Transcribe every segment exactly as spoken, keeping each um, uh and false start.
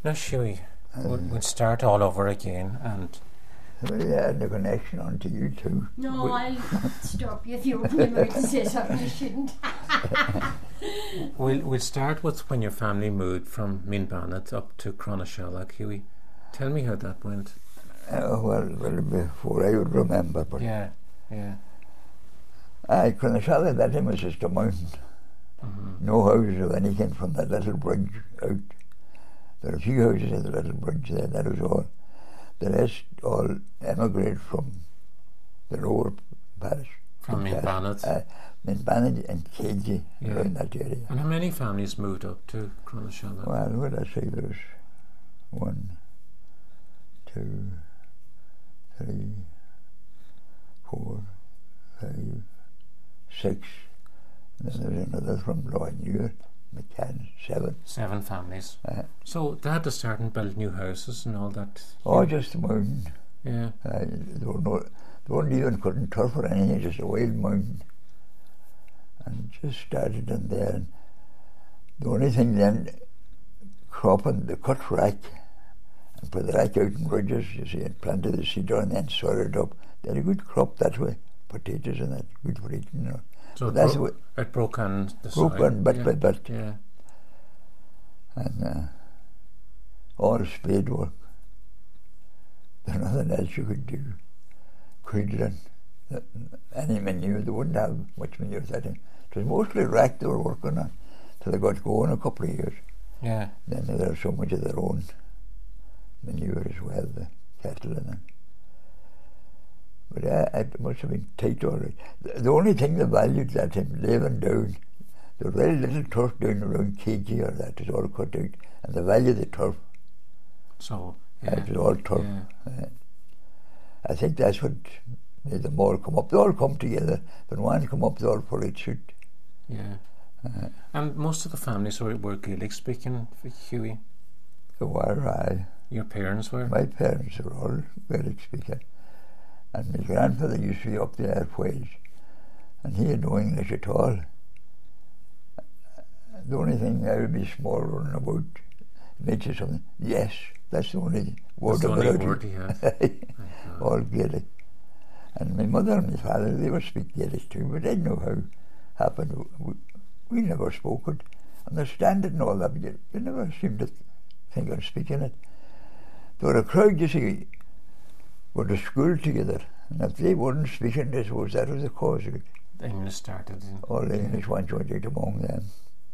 Now, Shuey, we'll, we'll start all over again, and well, you had the connection onto you too. No, We- I'll stop you if you open your mouth to say something you shouldn't. we'll we'll start with when your family moved from Minbannet up to Cronashallock, Huey. Tell me how that went. Uh, well, well, before I would remember, but Yeah, yeah. I Cronashallock, that time was just a mountain. Mm-hmm. No houses or anything from that little bridge out. There are a few houses at the little bridge there, that was all. The rest all emigrated from the lower parish. From Castle. Minbannet. Uh, Minbannet and Cagey, Yeah. around that area. And how many families moved up to Cronashallock? Well, what did I say? There was one, two, three, four, five, six. And then there was another from Loynewer, McCann, seven. Seven families. Uh, So they had to start and build new houses and all that. oh, just a mountain. Yeah. Uh, there were no, they weren't even cutting turf or anything, just a wild mountain. And just started in there. And the only thing then, cropping, the cut rack, and put the rack out in ridges, you see, and planted the cedar and then sawed it up. They had a good crop that way, potatoes and that, good for eating, you know. So it, That's bro- what it broke on the broke soil. on bit yeah. by bit. Yeah. And uh, all spade work. There's nothing else you could do. Cradling, any manure, they wouldn't have much manure that time. It was mostly rack they were working on till they got going a couple of years. Yeah. Then there was so much of their own manure as well, the cattle and that. But uh, it must have been tight all right. The, the only thing they valued that time, living down, there was very little turf down around Cagey or that, it was all cut out, and they valued the turf. So, Yeah. yeah. It was all turf. Yeah. Uh, I think that's what made them all come up. They all come together. When one come up, they all pull it shoot. Yeah. Uh, And most of the families were, were Gaelic speaking, Huey. so were I. Your parents were? My parents were all Gaelic speaking. And my grandfather used to be up there at Wales. And he had no English at all. The only thing I would be small running about, makes you something. Yes, that's the only word That's the about only it. word he had. All Gaelic. And my mother and my father, they would speak Gaelic too, but they didn't know how it happened. We, we never spoke it. Understand it and all that, but you, you never seemed to think of speaking it. There were a crowd, you see, go to school together, and if they weren't speaking, I suppose that was the cause of it. The English started. In, All the English ones went out among them.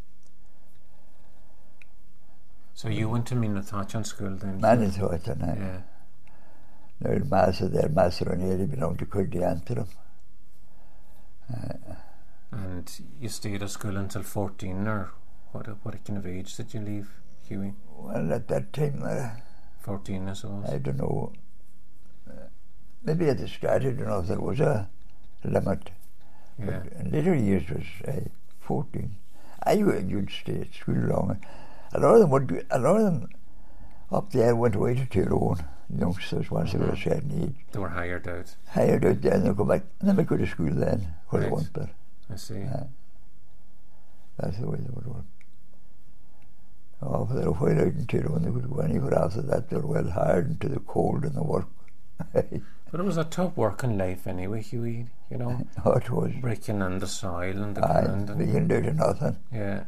So you went to Minatachan school then? Many thought, and I. Yeah. Now the master there, Master O'Neill, belonged to County Antrim. Uh, And you stayed at school until fourteen, or what what kind of age did you leave, Huey? well, at that time, uh, fourteen, I suppose. I don't know, uh, maybe at the start, I don't know if there was a limit. Yeah. But in later years was uh, fourteen. I would stay at school longer. A lot of them would, a lot of them up there went away to Tyrone, youngsters, once they were a certain age. They were hired out. Hired out there and they'd go back, and then they go to school then, where they Right. want there. I see. Uh, that's the way they would work. Oh, for a while out in Tyrone, they could go anywhere after that. They were well hired into the cold and the work. But it was a tough working life anyway, Huey, you know, Oh, it was. breaking in the soil and the Aye, ground. we And, can do to nothing. yeah.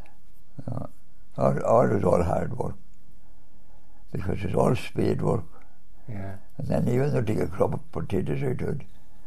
All, all it was all hard work. Because it's all spade work. Yeah. And then even though they take a crop of potatoes out of it,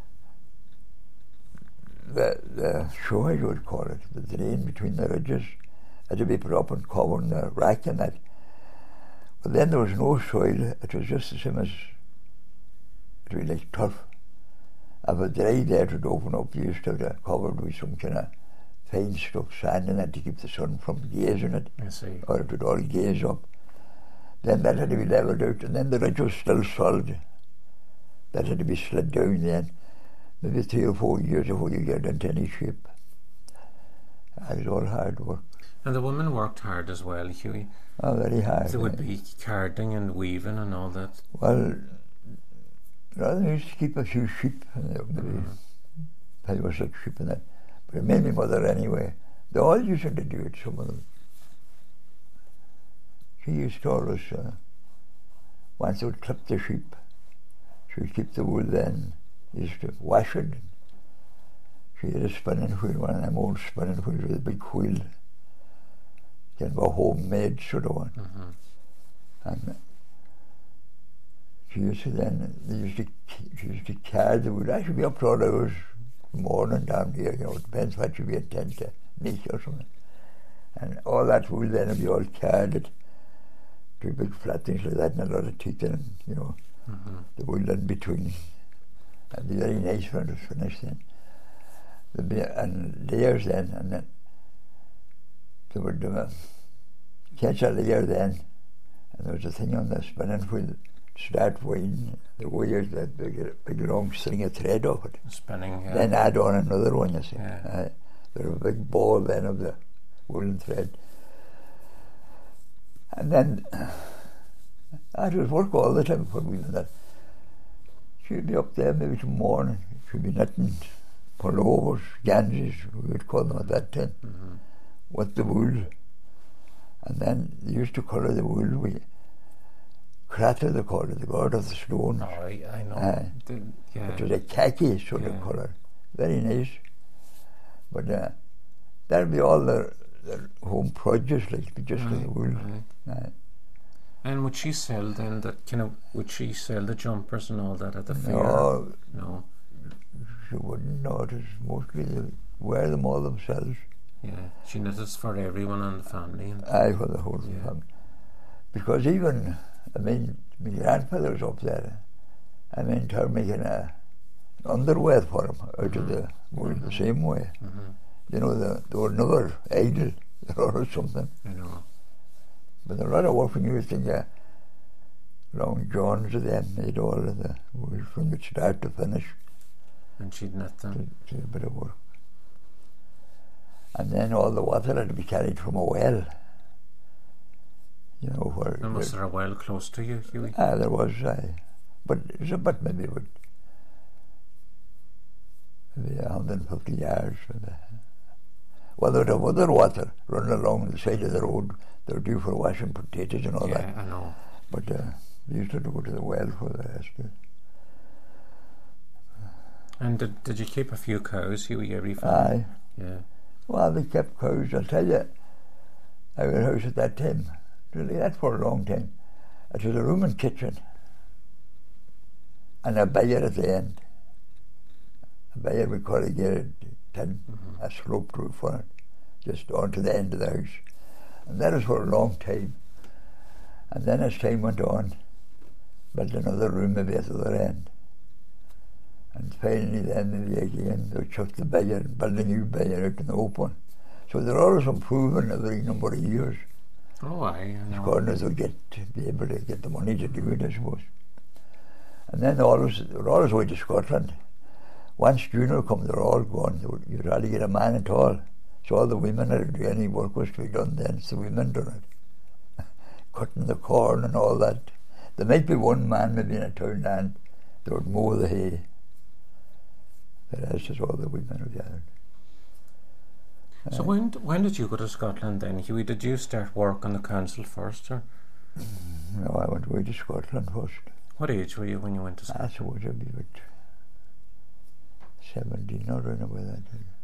the, the show, I would call it, the drain between the ridges, had to be put up and covered in the rack and that. But then there was no soil, it was just the same as, it was like turf. If it dried there, it would open up, you used to have it covered with some kind of fine stuff, sand in it to keep the sun from gazing it, I see. or it would all gaze up. Then that had to be levelled out, and then the ridge was still solid. That had to be slid down then, maybe three or four years before you get into any shape. It was all hard work. And the women worked hard as well, Huey. Oh, very hard. There would be carding and weaving and all that. Well, rather than used to keep a few sheep, uh, maybe Mm. five or six sheep and that. But it made my mother anyway. They all used to do it, some of them. she used to always, uh, once they would clip the sheep, she would keep the wool then, used to wash it. She had a spinning wheel, one of them old spinning wheels with a big wheel. Kind of a homemade sort of one. Mm-hmm. And she used to then, they used to, she used to carry the wool. I should be up to all hours morning down here, you know, it depends what you be intent to make or something. And all that wool then would be all carried to big flat things like that, and a lot of teeth in, you know, Mm-hmm. the wool in between. And be very nice when it was finished then. There'd be, and layers then, and then they would uh, catch a layer then, and there was a thing on the spinning wheel, start winding the wires, that big, big long string of thread off it. Spinning, yeah. Then add on another one, you see. Yeah. Uh, there was a big ball then of the woolen thread. And then I would work all the time for wheeling that. She'd be up there maybe tomorrow morning, she'd be knitting pullovers, ganges, we would call them at that time, Mm-hmm. with the wool. And then they used to colour the wool with crater, they called it, the god of the stones. Oh, I, I know. Uh, The- yeah. It was a khaki sort Yeah. of colour, very nice. But uh, that'd be all the, the home produce, like be just Right, like the wool. right. Uh, And would she sell then that kind of, would she sell the jumpers and all that at the fair? no, No. she wouldn't notice. Mostly they wear them all themselves. Yeah. She knitted for everyone in the family. And I for the whole Yeah. family. Because even, I mean, my grandfather was up there. I mean, her making a underwear for him out of the wool the same way. Mm-hmm. You know, the, they were never idle or something. I know. But a lot of work when you think uh, Long Johns of them made all of the wool from the start to finish. And she'd knit them. To, to a bit of work. And then all the water had to be carried from a well. You know, where And was there, there a well close to you, Hughie? ah, there was, uh, but it was about maybe about maybe one hundred fifty yards from the. Well, there was other water running along the side of the road. They were due for washing potatoes and all yeah, that. I know. But uh, they used to go to the well for the rest of it. And did, did you keep a few cows, Hughie, every family? Aye. Yeah. Well, they kept cows. I'll tell you, our house at that time, really, that for a long time, it was a room and kitchen and a byre at the end. A byre we corrugated tin, Mm-hmm. a sloped roof on it, just onto the end of the house. And that was for a long time. And then as time went on, built another room maybe at the other end. And finally then maybe again they chucked the byre and built a new byre out in the open. So they're always improving every number of years. Oh, aye, I As know. God knows they'll get to be able to get the money to do it, I suppose. And then they always they were always away to Scotland. Once June come, they're all gone. They would, you'd hardly get a man at all. So all the women had to do any work was to be done then. It's the women done it. Cutting the corn and all that. There might be one man maybe in a town land that would mow the hay. The rest is all the women were gathered. So when when did you go to Scotland then, Hughie? Did you start work on the council first, or No, I went away to Scotland first. what age were you when you went to Scotland? I suppose I'd be about seventeen or around about that.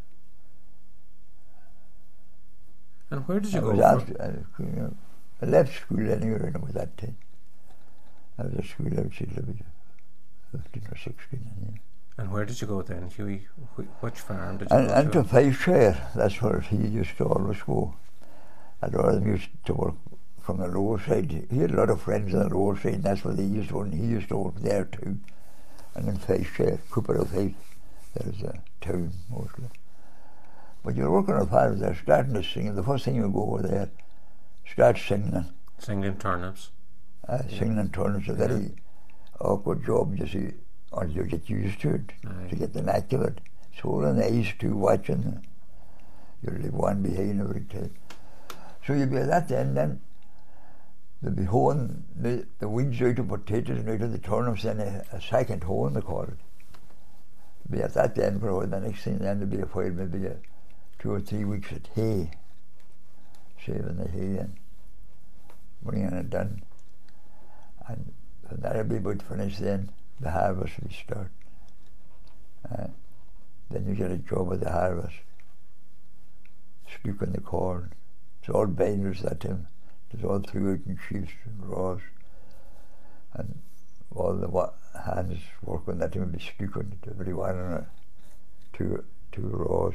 And where did you I go? was for- after, I, you know, I left school anyway around about that time. I was at school outside Liverpool, fifteen or sixteen. Yeah. And where did you go then, Hughie? Wh- which farm did you And, go and to? to Fifeshire, that's where he used to always go. And all of them used to work from the lower side. He had a lot of friends on the lower side, and that's where they used to, and he used to work there too. And in Fifeshire, Cooper of Fife, there's a town mostly. But you're working on a farm there, starting to sing. The first thing you go over there, start singing. Singing turnips. Uh, Yeah. Singing and turning is a Yeah. very awkward job, you see, until you get used to it, Aye. to get the knack of it. So nice too, watching. You leave one behind every time. So you'll be at that end, then they'll be hoeing the, the weeds out of potatoes and out of the turnips, and a, a second hoeing, they call it. Be at that end for a while. The next thing then there'll be a while, maybe a two or three weeks at hay, saving the hay and bringing it in. And when that would be about finished, then the harvest would start. Uh, then you get a job at the harvest, scooping the corn. It's all binders that time. It's all through out in sheaves and raws. And all the wa- hands working that time would be scooping every one on a two, two raws.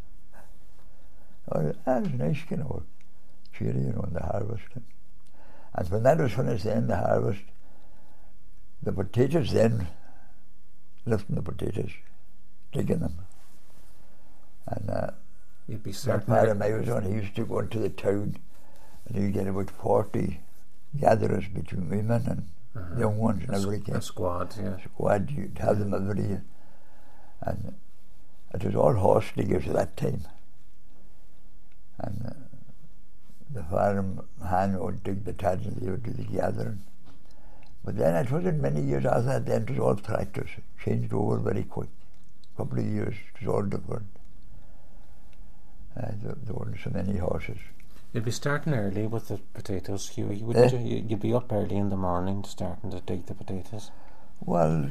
Oh, that was nice kind of work. Cheery, you know, in the harvest. And when that was finished, then the harvest, the potatoes then, lifting the potatoes, digging them. And uh, You'd be that certain. part of I was on, he used to go into the town and he'd get about forty gatherers between women and uh-huh. young ones and a, everything. a squad, yeah. Squad, you'd have them every year. And it was all horse diggers at that time. And uh, the farm hand would dig the tads and they would do the gathering. But then it wasn't many years after that, then it was all tractors. It changed over very quick. A couple of years, it was all different. Uh, there, there weren't so many horses. You'd be starting early with the potatoes, Hughie, Eh? wouldn't you? You'd be up early in the morning starting to dig the potatoes. Well,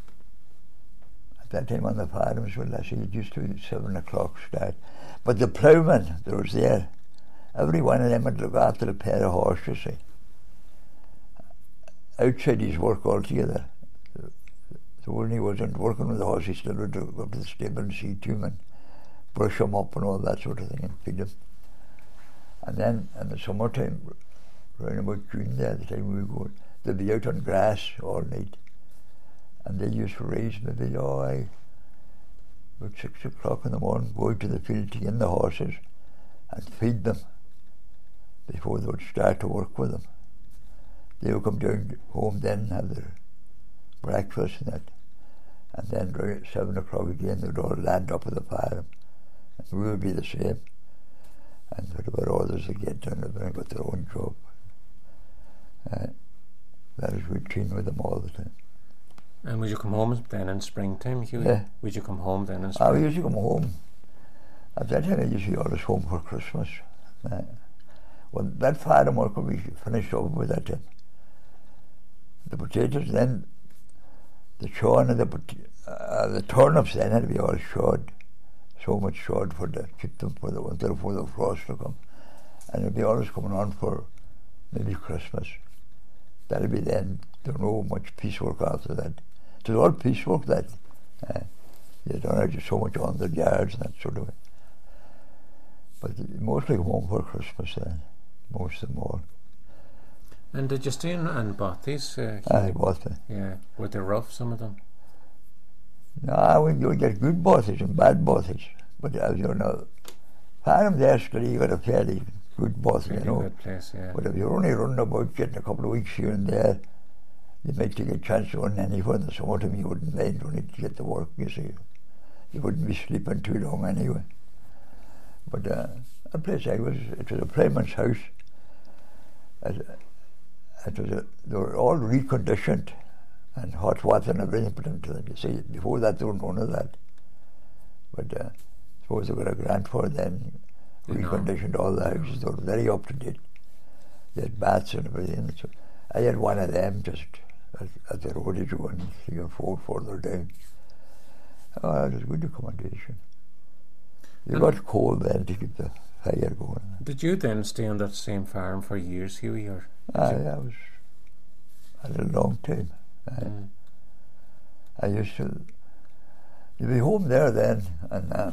at that time on the farms, well, I say it used to be seven o'clock start. But the ploughman that was there, every one of them would look after a pair of horses, see. Outside his work altogether. So when he wasn't working with the horse, he still would go up to the stable and see to him and brush him up and all that sort of thing and feed him. And then in the summertime, around about June there, the time we were going, they'd be out on grass all night. And they used to raise maybe, oh, I, about six o'clock in the morning, go out to the field to get in the horses and feed them before they would start to work with them. They would come down home then, have their breakfast and that. And then around seven o'clock again, they would all land up at the farm. And we would be the same. And there were others that get done and got their own job. Uh, that was routine with them all the time. And would you come home then in springtime, Hughie? Yeah. Would you come home then in I spring? used to come home. At that time, I used to be always home for Christmas. Uh, well, that farm work would be finished up with that time. The potatoes, then the churn of the pot- uh, the turnips then had to be all shod. So much shod for the keep them for the winter before the frost to come. And it'd be always coming on for maybe Christmas. That'd be then. There's no much piecework after that. It was all piecework that uh, you don't have just so much on the yards and that sort of way. But mostly come home for Christmas then, most of them all. And did you stay in, in Bothies? Uh, I bought them. yeah. Were they rough, some of them? No, when you get good bothies and bad bothies. But as you know, farm there still you got a fairly good bothy, Really you know. good place, yeah. But if you're only running about getting a couple of weeks here and there, you might take a chance to run anywhere in the summertime. You wouldn't mind running to get to work, you see. You wouldn't be sleeping too long anyway. But uh, a place I was, it was a playman's house. It, it was a, they were all reconditioned and hot water and everything put into them. You see, before that there was none of that. But uh, suppose they got a grant for it then, You know. reconditioned all the houses. They were very up to date. They had baths and everything. So I had one of them just at, at the road as you went three or four further down. Oh, it was good accommodation. You And got cold then to keep the fire going. Did you then stay on that same farm for years, Hughie? Or Ah, that was I had a long time. I, mm. I used to you'd be home there then, and uh,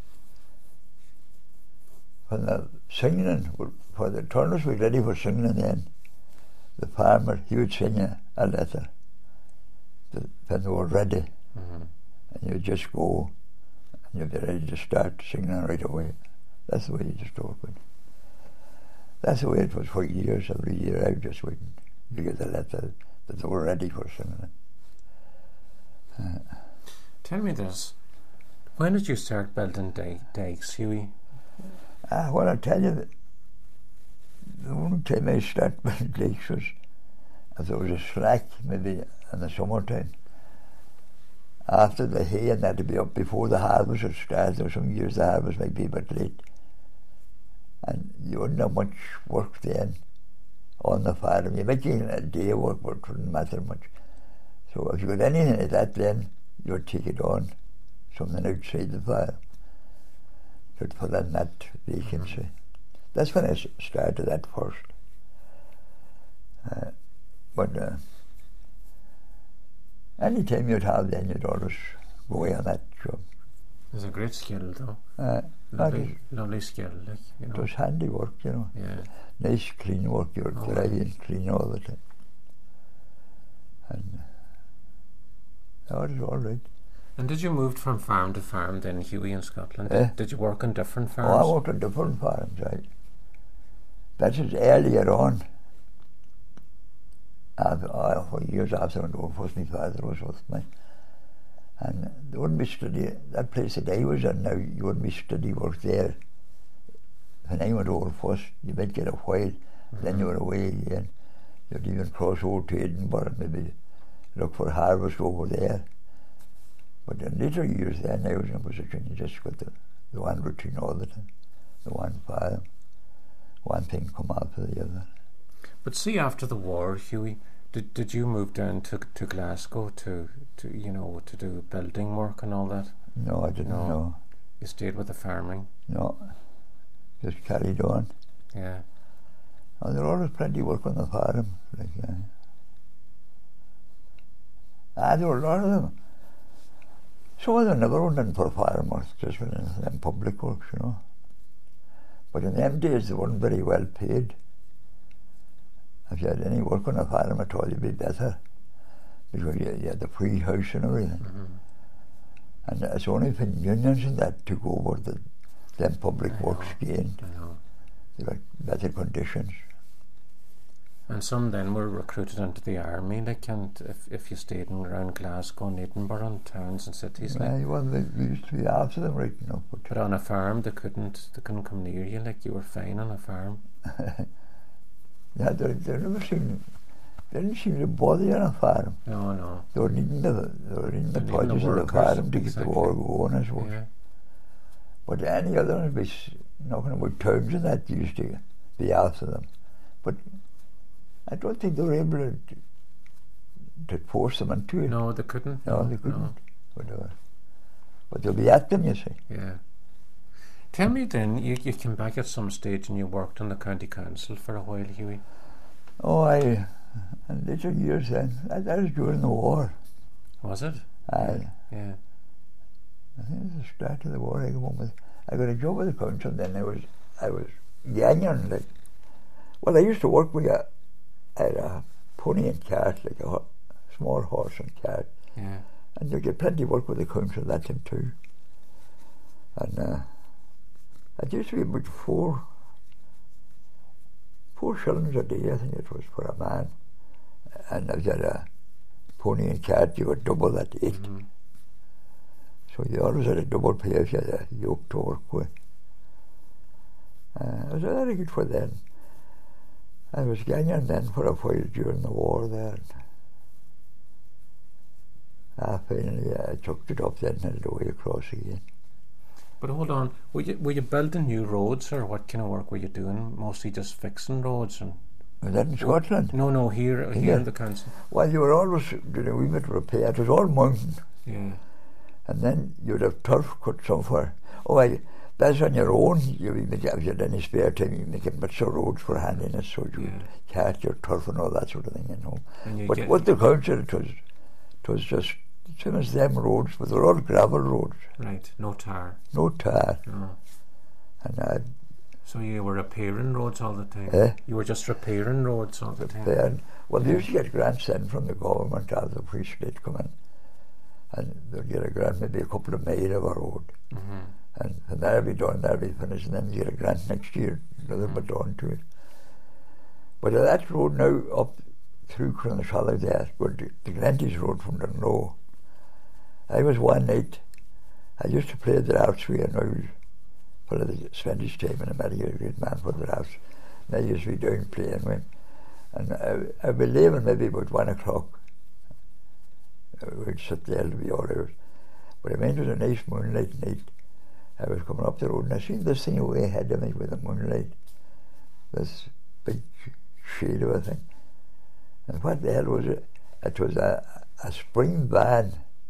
when the singing for the turners were ready for singing, then the farmer he would sing a, a letter to, when they were ready, mm-hmm. and you'd just go and you'd be ready to start singing right away. That's the way you just opened. That's the way it was for years. Every year I was just waiting to get the letter that they were ready for singing. Uh, Tell me this. When did you start building di- dikes, Hughie? ah, well, I'll tell you, that the only time I started building dikes was if there was a slack, maybe in the summertime. After the hay and that to be up before the harvest had started, or some years the harvest might be a bit late. And you wouldn't have much work then. on the farm. You might get a day of work, but it wouldn't matter much. So if you got anything like that, then you would take it on, something outside the farm, to fill in that vacancy. That's when I started that first. Uh, but uh, any time you'd have, then you'd always go away on that job. It's a great skill, though. Uh, lovely, lovely skill, like, you know. It was handy work, you know. Yeah. Nice, clean work. You were Oh, dry and clean all the time. And uh, that was all right. And did you move from farm to farm then, Hughie, in Scotland? Eh? Did you work on different Oh, farms? I worked on different farms, right. That was earlier on. After, oh, for years after I went over, first my father was with me. And there wouldn't be study, that place that I was in now, you wouldn't be study work there. When I went over first, you might get a while, mm-hmm. then you were away again. You'd even cross over to Edinburgh and maybe look for harvest over there. But in later years then, I was in a position, you just got the, the one routine all the time, the one farm, one thing come after the other. But see, after the war, Hughie, did did you move down to to Glasgow to, to you know, to do building work and all that? No, I didn't No. know. You stayed with the farming? No, just carried on. Yeah. Oh, there always plenty of work on the farm. Like, uh, ah, there were a lot of them. Some of them never went in for farm work, just went in them public works, you know. But in them days, they weren't very well paid. If you had any work on a farm at all, you'd be better, because you, you had the free house and everything. Mm-hmm. And it's only for unions and that took over the them public I works know, gained. I know. They got better conditions. And some then were recruited into the army, like, and if if you stayed in around Glasgow and Edinburgh and towns and cities, like. Yeah, well, they, they used to be after them right enough. But, But on a farm, they couldn't they couldn't come near you, like you were fine on a farm. yeah, they, they never seemed, they didn't seem to bother you on a farm. No, no. They were needing the, they were needing the They're needing the produce of the workers, farm to get exactly. the war going, I suppose. Yeah. But any other one would be s- knocking about towns and that used to be after them. But I don't think they were able to, to force them into it. No, they couldn't. No, No, they couldn't. no. But, uh, but they'll be at them, you see. Yeah. Tell me then, you, you came back at some stage and you worked on the county council for a while, Hughie. Oh, I, in later years then, that, that was during the war. Was it? I, Yeah. I think it was the start of the war. I got one with, I got a job with the council. Then I was, I was young, like. Well, I used to work with a, I had a pony and cart, like a ho- small horse and cart, Yeah. and you get plenty of work with the council that time too. And uh, it used to be about four, four shillings a day, I think it was, for a man. And if you had a pony and cart, you would double that eight. Mm-hmm. So you always had a double pay if you had a yoke to work with. Uh, it was very good for then. I was ganging then for a while during the war there. Ah, finally I chucked it up then and headed away across again. But hold on, were you were you building new roads, or what kind of work were you doing? Mostly just fixing roads and. Was that in Scotland? No, no, here here Yeah. in the council. Well, you were always doing a wee bit of repair. It was all mountain. Yeah. And then you'd have turf cut somewhere. Oh, I, that's on your own. You make, if you had any spare time, you make bits of roads for handiness, so you Yeah. cart your turf and all that sort of thing, you know. And you But get, what the council, it was, it was just same as them roads, but they're all gravel roads, right, no tar. no tar. No. And I So you were repairing roads all the time. Eh? You were just repairing roads all the time. repair. Well, they Yeah. used to get grants then from the government out of the Free State come in, and they'd get a grant, maybe a couple of mile of a road. Mm-hmm. And, and that'll be done, that'll be finished, and then you get a grant next year, another bit on to it. But uh, that road now up through Cronashallow there, but the, the Granty's road from Dunlow, I was one night, I used to play the drafts with an old fellow that spent his time in America, a great man for the drafts, and I used to be down playing with him. And I, I'd be leaving maybe about one o'clock. We'd sit there to be all hours. But I went to a nice moonlight night. I was coming up the road and I seen this thing away ahead of me with the moonlight. This big shade of a thing. And what the hell was it? It was a, a spring van.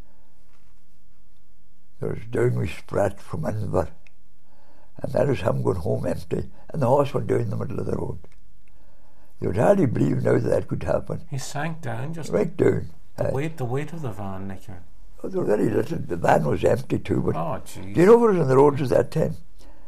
There was down with Spratt from Inver. And that was him going home empty. And the horse went down the middle of the road. You would hardly believe now that that could happen. He sank down just Right down. the Aye. weight, the weight of the van, like your. Oh, there was very little. The van was empty too. But Oh, jeez. do you know what was on the roads at that time?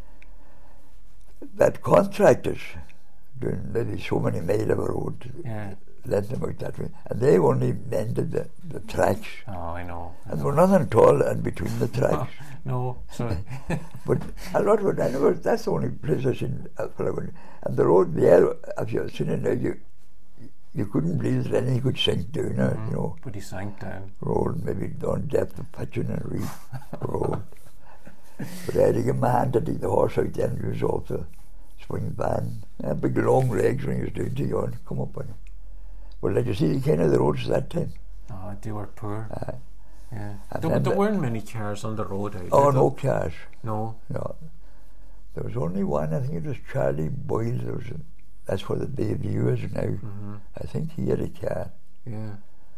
That contractors doing maybe so many mile of a road, Yeah. lent them out that way, and they only mended the, the tracks. Oh, I know. And there was nothing at all in between the tracks. No, so But a lot of it, I never, that's the only place I've seen a fella going. And the road there, if you've seen it now, you, you couldn't believe that anything could sink down it, Mhm. you know. but he sank down. Road, maybe on depth of pitching and reef road. But I had to give my hand to take the horse out then, he was off the spring van. He had big long legs when he was down to you and come up on it. But like you see, the kind of the roads at that time. Oh, they were poor. Uh, Yeah. and There, then there the- weren't many cars on the road either. oh, though. no cars. No. No. There was only one, I think it was Charlie Boyle. There was a, that's where the Bayview is now. Mm-hmm. I think he had a car. Yeah.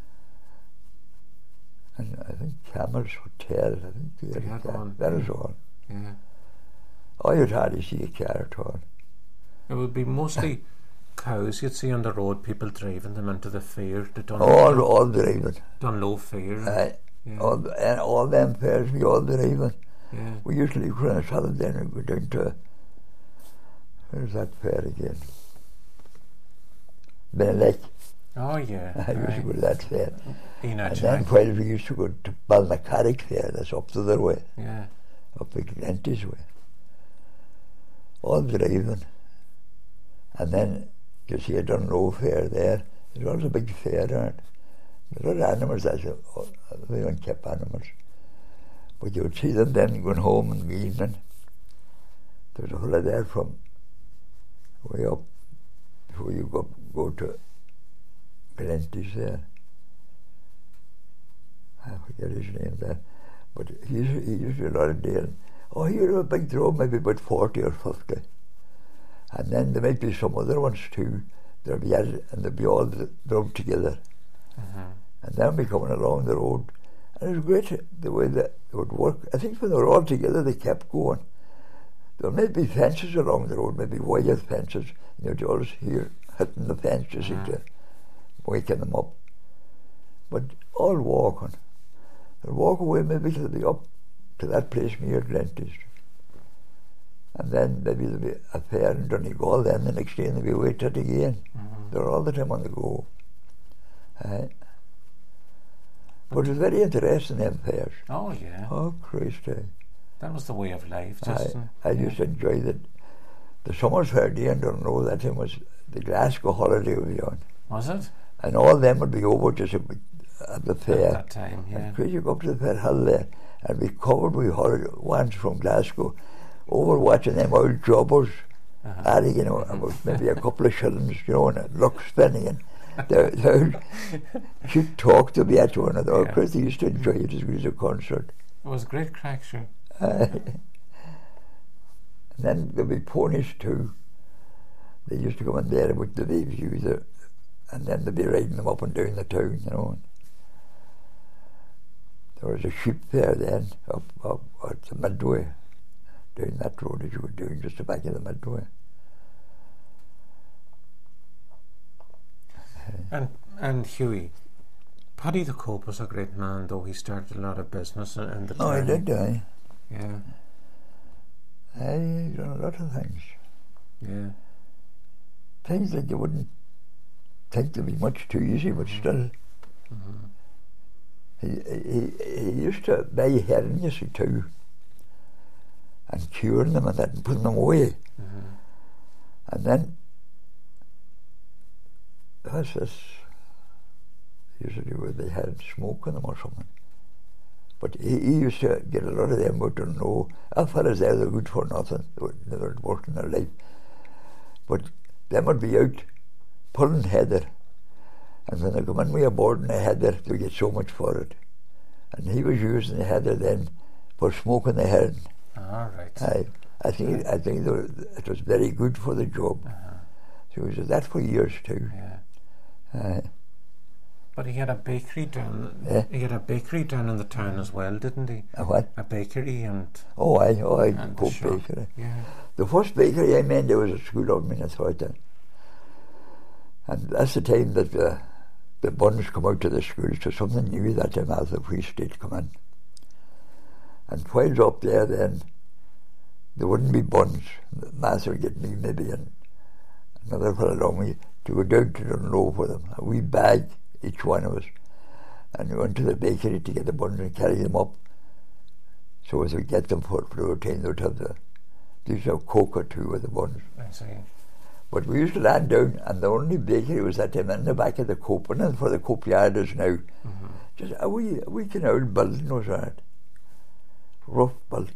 And I think Cameron's Hotel, I think he had They a had car. one, That yeah. was all. Yeah. Oh, you'd hardly see a car at all. It would be mostly cows you'd see on the road, people driving them into the fair to Dun- All, all driving. Dunlow Fair. Uh, yeah. all, and all them fairs, we all driving. yeah. We used to leave on a Saturday and we go down to, where's that fair again? Benelec. Oh, yeah. I used to Aye. go to that fair. Enoch And Jack. then while we used to go to Balnacarrick Fair, that's up the other way, Yeah. up the Glenties way. All driving. And then you see a Dunlow Fair there. There's always a big fair on it. There are animals, that's a, they don't keep animals. But you would see them then going home in the evening. There was a fella there from way up before you go go to Glenties there. I forget his name there. But he used, he used to do a lot of dealing. Oh, he had a big drove, maybe about forty or fifty. And then there might be some other ones too. There'll be added, and they'll be all drove together. Mm-hmm. And then we coming along the road. And it was great the way that they would work. I think when they were all together, they kept going. There may be fences along the road, maybe wire fences. And you'd always hear hitting the fence to see Mhm. to waking them up. But all walking. They'll walk away maybe till they up to that place near Glenties. And then maybe there'll be a fair in Donegal, then the next day and they'll be away to it again. Mm-hmm. They're all the time on the go. Aye. But it was very interesting, them fairs. Oh, yeah. Oh, Christ, aye. That was the way of life. Just, I, uh, I yeah. used to enjoy that. The summer's fair day, and don't know, that time was the Glasgow holiday would be on. Was it? And all them would be over just at at the fair. At that time, yeah. And Chris, you go up to the fair hill there and be covered with holiday ones from Glasgow, over watching them old jobbers, Uh-huh. adding, you know, about maybe a couple of shillings, you know, and a luck spending. And they they she'd talk to me at one another. Yeah. Chris, they used to enjoy it as good as a concert. It was great crack, sure. And then there'd be ponies too. They used to come in there with the Bayview there, and then they'd be riding them up and down the town, you know. There was a sheep there then, up, up at the Midway, down that road as you were doing, just the back of the Midway. And and Hughie, Paddy the Cope was a great man, though he started a lot of business in, in the Oh, I town. did, I. Yeah, I done a lot of things. yeah. Things that you wouldn't think to be much too easy, but still. Mm-hmm. He, he, he used to buy herring, you see, too, and curing them and that and putting them away. Mm-hmm. And then, what's this? Usually where they had smoke in them or something. But he, he used to get a lot of them out and know, our fellas there, they're good for nothing. They were never worked in their life. But them would be out pulling heather. And when they come in with a board and a heather, they get so much for it. And he was using the heather then for smoking the herring. All right. I, I think I think they were, it was very good for the job. Uh-huh. So He was at that for years too. Yeah. Uh, But he had a bakery down. Yeah. He had a bakery down in the town as well, didn't he? a what? A bakery and Oh, I, oh, I, and the Cope shop. Bakery. Yeah. The first bakery I made, there was a school of me in Minnesota. And that's the time that the, the buns come out to the schools, so something new that time as the Free State come in. And while up there then, there wouldn't be buns. The master would get me maybe and another fellow along with me to go down to Dunlow for them. A wee bag, each one of us. And we went to the bakery to get the buns and carry them up. So as we get them for, for the time, they would have the, they used to have Coke or two with the buns. I see. But we used to land down, and the only bakery was that time in the back of the Cope, and for the Cope yard is now. Mm-hmm. Just a wee, a wee kind of old building was that. Rough built.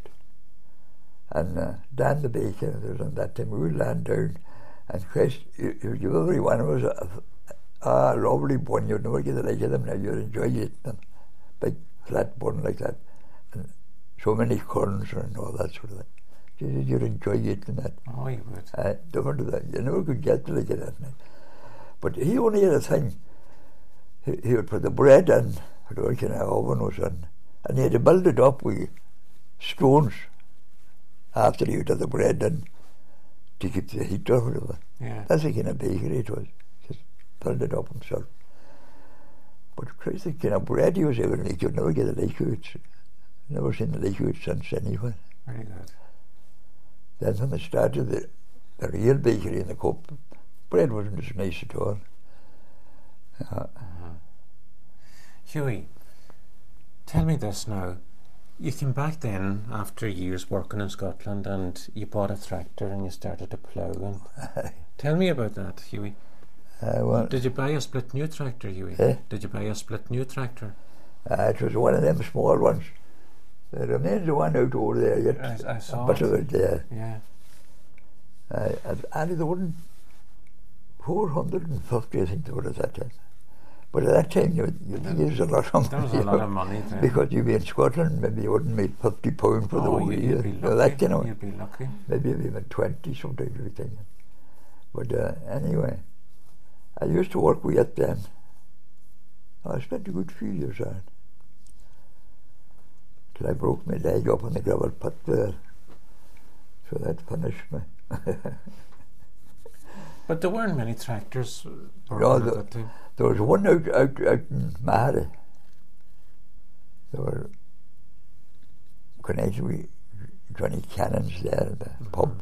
And uh, down the bakery, there was on that time, we would land down, and Chris, you, you give every one of us a, a, a lovely bun. You'd never get the like of them now, you'd enjoy eating them. Big flat bun like that. And so many corns and all that sort of thing. You, you'd enjoy eating that. Oh, you would. Uh, different to that. You never could get to like that. But he only had a thing. He, he would put the bread in, whatever kind of oven was in, and he had to build it up with stones after he would have the bread in to keep the heat or whatever. Yeah. That's the kind of bakery it was. Just build it up himself. But Christ, the kind of bread he was able to make, you'd never get a like of it. Never seen a like of it since anyway. Very good. Then when they started the, the real bakery in the Cope, bread wasn't as nice at all. Uh, Uh-huh. Hughie, tell me this now. You came back then after years working in Scotland and you bought a tractor and you started to plough. And tell me about that, Hughie. uh, well, Did you buy a split new tractor, Hughie? Eh? Did you buy a split new tractor? uh, it was one of them small ones. There remains the one out over there yet. I, I saw a bit it. of it there. Yeah. Uh, and, and there wasn't four hundred fifty, I think there was at that time. But at that time, you, you think it was a lot of There was money. a lot of money then. Because you'd be in Scotland, maybe you wouldn't make fifty pounds for the oh, whole you, year. you'd be You lucky. know, that kind of, You'd be lucky. maybe even twenty sometimes you'd be thinking. But uh, anyway, I used to work with it then. I spent a good few years on it. Till I broke my leg up on the gravel pit there. So that finished me. But there weren't many tractors uh, No, working the- at that time. There was one out, out, out in Mahara. There were connected with Johnny Cannon's there in the Mm-hmm. pub.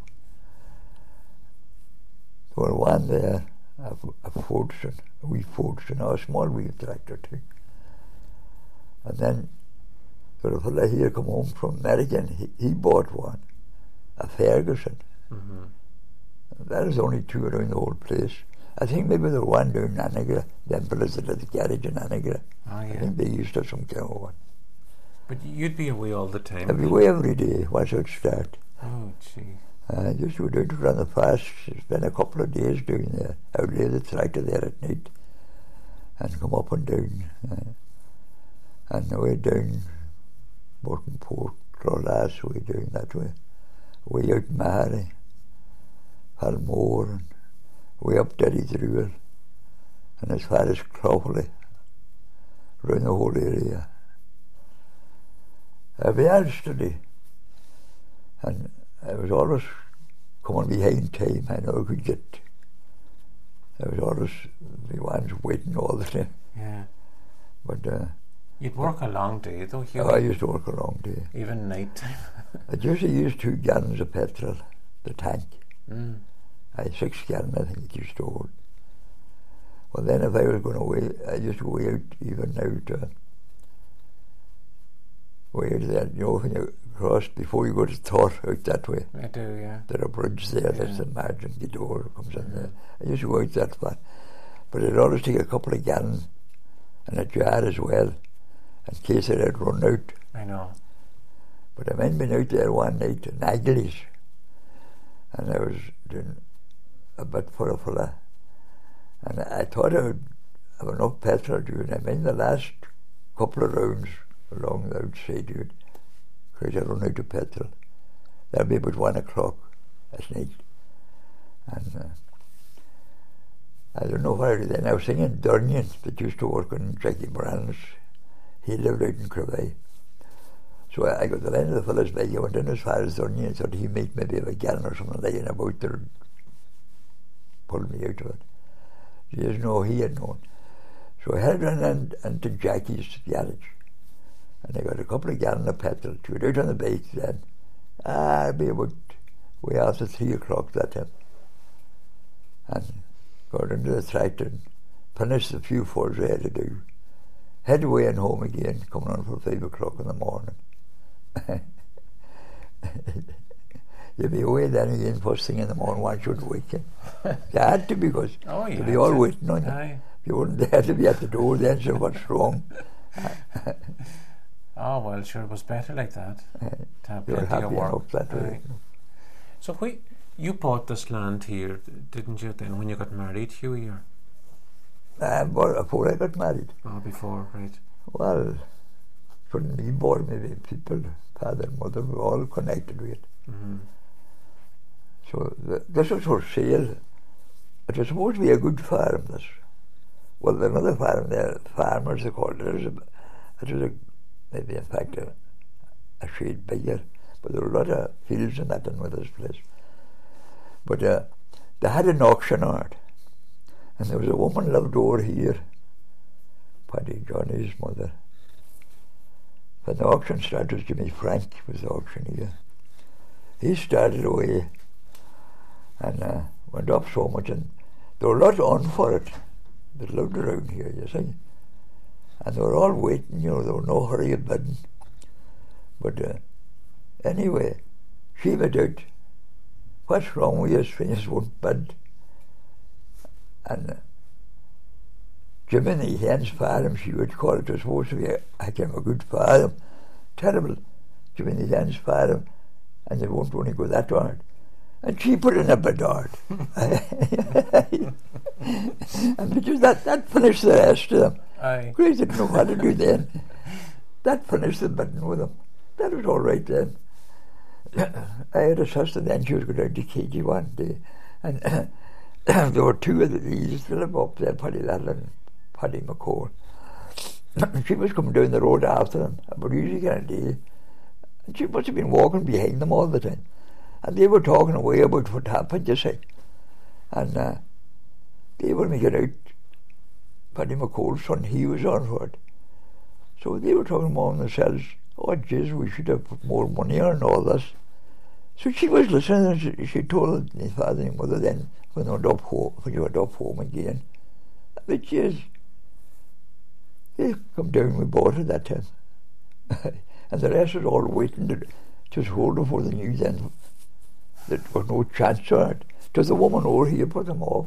There were one there, a, a Fordson, a wee Fordson, or a small wee tractor too. And then there was a fella here come home from America and he, he bought one, a Ferguson. Mm-hmm. That was only two around the whole place. I think maybe there were one down in Annagra, then visited the garage in Annagra. Oh, I yeah. think they used to have some kind of one. But you'd be away all the time. I'd be away every day, once I'd start. Oh, gee. I used to go down to run the fast, spend a couple of days doing there. I would lay the tractor there at night and come up and down. Uh, and the way down Morton Port, Clonlass, way down that way. Way out Mahara, Palmore, and way up Derry's Rule, and as far as Clowley, around the whole area. I'd be hard study, and I was always coming behind time. I never could get. I was always the ones waiting all the time. Yeah. But uh, You'd work a long day, though, Hughie. oh, I used to work a long day. Even night time. I used to use two gallons of petrol, the tank. Mm. I had six gallons, I think it used to hold. Well, then if I was going away, I used to go way out even now to way out there, you know, when you cross, before you go to Thor, out that way. I do, yeah. There are bridges there, Yeah. that's the margin, the door comes in Mhm. there. I used to go out that far. But I'd always take a couple of gallons and a jar as well, in case it had run out. I know. But I remember being out there one night in Agley's, and I was doing a bit for a fella, and I thought I would have enough petrol to it. I mean, the last couple of rounds along the outside, dude, because I run out of petrol. That'd be about one o'clock at night. And uh, I don't know what I did then. I was singing Durnian that used to work on Jackie Moran's. He lived out in Crevey. So I, I got the line of the fellow's leg. I went in as far as Durnian and thought he might maybe have a gallon or something lying about there and pulled me out of it. He says, no, he had known. So I headed on in, into Jackie's garage. And I got a couple of gallons of petrol to get out on the bike then. Ah, it'd be about way after three o'clock that time. And got into the tractor and finished the few fours I had to do. Head away and home again, coming on for five o'clock in the morning. You'd be away then again first thing in the morning, one should wake you. You had to because Oh, you you'd had be all to. waiting on you. Aye. You wouldn't dare to be at the door then, so what's wrong? Oh, well, sure, it was better like that. To have You were plenty happy of work. enough that way. Aye. So wh- you bought this land here, didn't you, then, when you got married, Hughie? Or Uh, but before I got married, oh, before, right? well, from me born, maybe people, father and mother, were all connected with it. Mm-hmm. So the, this was for sale. It was supposed to be a good farm, this. Well, there's another farm there, farmers they called it. It was, a, it was a, maybe in fact a, a shade bigger, but there were a lot of fields and that in with this place. But uh, they had an auction on it, and there was a woman lived over here, Paddy Johnny's mother. When the auction started, was Jimmy Frank was the auctioneer. He started away and uh, went up so much, and there were a lot on for it that lived around here, you see. And they were all waiting, you know, there was no hurry of bidding. But uh, anyway, she went out, what's wrong with you, strangers won't bid? And uh, Jiminy Hen's farm, she would call it, was supposed to be a, a kind of a good farm. Terrible, Jiminy Hen's farm, and they won't only go that hard. And she put in a bid on it. And because that, that finished the rest of them. Aye. Grace didn't know what to do then. That finished the bidding with them. That was all right then. I had a sister then, she was going down to K G one day, and there were two of these to live up there, Paddy Laddle and Paddy McCall. She was coming down the road after them, about usually kind of day, and she must have been walking behind them all the time. And they were talking away about what happened, you see. And uh, they were making out Paddy McCall's son, he was on for it. So they were talking among themselves, oh, jeez, we should have put more money on all this. So she was listening, and she, she told my father and mother then, when they went up home, when you went up home again, but jeez, they come down, we bought it that time. And the rest was all waiting to just hold it for the news then. There was no chance on it. Because the woman over here put them off.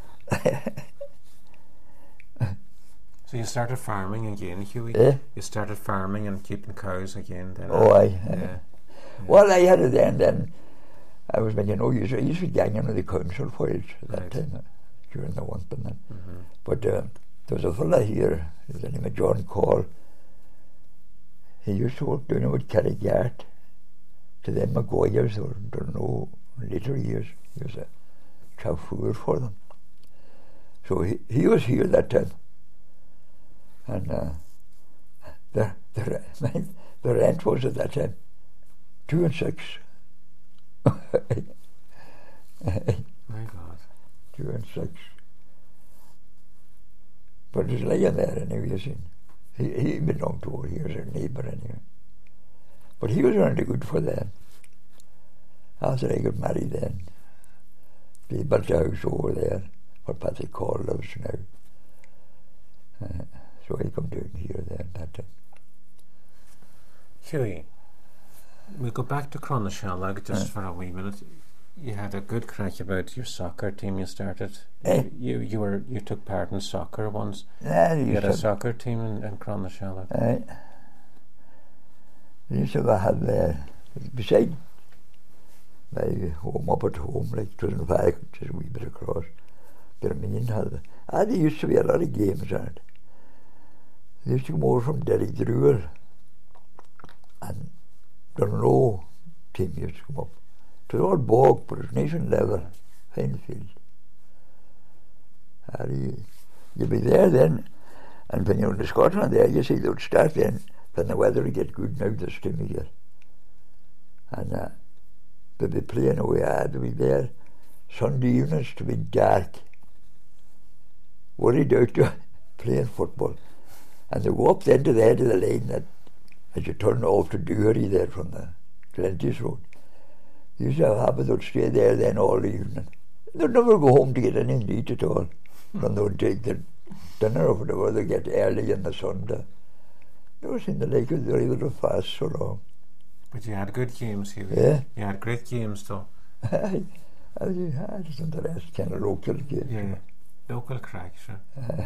So you started farming again, Hughie? Eh? You started farming and keeping cows again then? Oh, aye. Yeah. aye. Yeah. Well, I had it then, then I was making no use. I used to be ganging with the council files at that Right. time, uh, during the winter. Then. Mm-hmm. But uh, there was a fella here, his name was John Call. He used to work down with Carrigart to them Maguires, or don't know, in later years. He was a chauffeur for them. So he, he was here that time. And uh, the, the, the rent was at that time two and six. My God. Two and six. But it was laying there anyway, you see. He, he belonged to over here as a neighbour anyway. But he was really good for them. After I got married then, they built a house over there where Patrick Call lives now. Uh, so I come down here then that time. Hughie, we'll go back to Clonashella just Uh. for a wee minute. You had a good crack about your soccer team you started. Eh? You, you you were you took part in soccer once. Yeah, they You used had a to, soccer team in, in Clonashella. uh, they used to have uh, beside my home, up at home, like Tristan Park, just a wee bit across, the main had. Ah, there used to be a lot of games on it. They used to come over from Derry Druil, and Dunno team used to come up. It was all bog, but it was nice and level, fine field. Uh, you, you'd be there then, and when you're in Scotland there, you see, they would start then, when the weather would get good now this time of year. And uh, they'd be playing away, uh, they'd be there Sunday evenings to be dark, worried out to playing football. And they go up then to the end of the lane that, as you turn off to Dewry there from the Glenties Road. They used to have a habit, they'd stay there then all the evening. They'd never go home to get anything to eat at all. And they would take their dinner or whatever they get early in the Sunday. Never seen the like it, they would have fast so long. But you had good games, Hughie. Yeah. You had great games, though. I, I just interested kind of local games. Yeah, local crack, sure.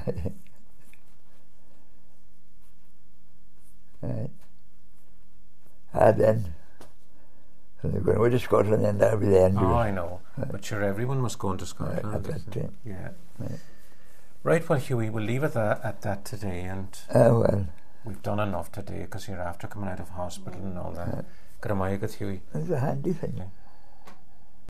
Right. And then, when they're going away to Scotland, then that'll be the end Oh, of it. I know. Right. But sure, everyone was going to Scotland. Right, at that time. Yeah. Right. Right, well, Hughie, we'll leave it that, at that today, and Oh, well, we've done enough today because you're after coming out of hospital and all that. Right. Good Hughie. it's a handy thing. Yeah.